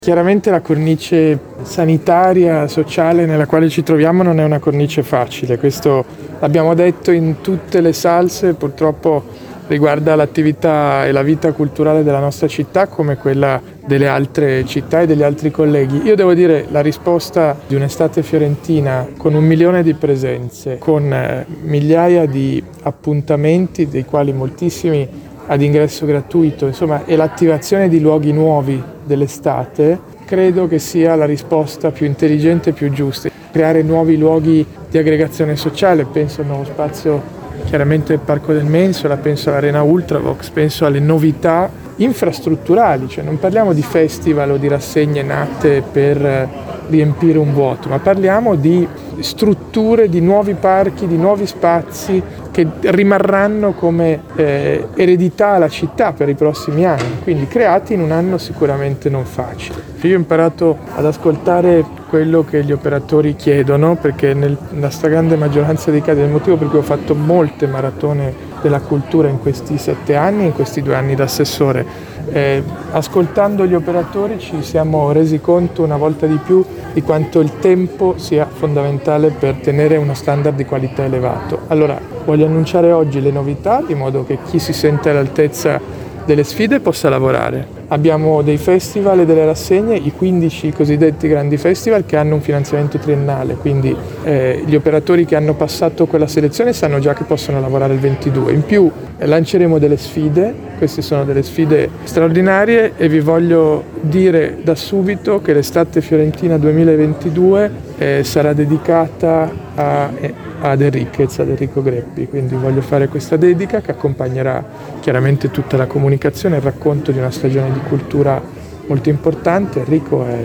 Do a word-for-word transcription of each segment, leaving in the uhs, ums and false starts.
Chiaramente la cornice sanitaria, sociale nella quale ci troviamo non è una cornice facile, questo l'abbiamo detto in tutte le salse, purtroppo riguarda l'attività e la vita culturale della nostra città come quella delle altre città e degli altri colleghi. Io devo dire la risposta di un'estate fiorentina con un milione di presenze, con eh, migliaia di appuntamenti, dei quali moltissimi ad ingresso gratuito, insomma, e l'attivazione di luoghi nuovi dell'estate, credo che sia la risposta più intelligente e più giusta. Creare nuovi luoghi di aggregazione sociale, penso al nuovo spazio, chiaramente il Parco del Mensola, penso all'Arena Ultravox, penso alle novità infrastrutturali, cioè non parliamo di festival o di rassegne nate per riempire un vuoto, ma parliamo di strutture, di nuovi parchi, di nuovi spazi che rimarranno come eh, eredità alla città per i prossimi anni, quindi creati in un anno sicuramente non facile. Io ho imparato ad ascoltare quello che gli operatori chiedono, perché nel, nella stragrande maggioranza dei casi è il motivo per cui ho fatto molte maratone della cultura in questi sette anni, in questi due anni da assessore. Eh, ascoltando gli operatori ci siamo resi conto una volta di più di quanto il tempo sia fondamentale per tenere uno standard di qualità elevato. Allora, voglio annunciare oggi le novità, di modo che chi si sente all'altezza delle sfide possa lavorare. Abbiamo dei festival e delle rassegne, i quindici cosiddetti grandi festival che hanno un finanziamento triennale, quindi eh, gli operatori che hanno passato quella selezione sanno già che possono lavorare il ventidue. In più eh, lanceremo delle sfide, queste sono delle sfide straordinarie e vi voglio dire da subito che l'estate fiorentina duemilaventidue eh, sarà dedicata a, eh, ad Enriquez, ad Enrico Greppi, quindi voglio fare questa dedica che accompagnerà chiaramente tutta la comunicazione e il racconto di una stagione di cultura molto importante. Enrico è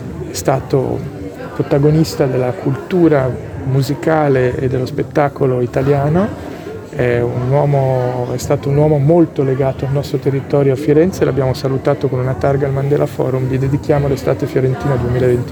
stato protagonista della cultura musicale e dello spettacolo italiano, è, un uomo, è stato un uomo molto legato al nostro territorio a Firenze, l'abbiamo salutato con una targa al Mandela Forum, gli dedichiamo l'estate fiorentina duemilaventidue.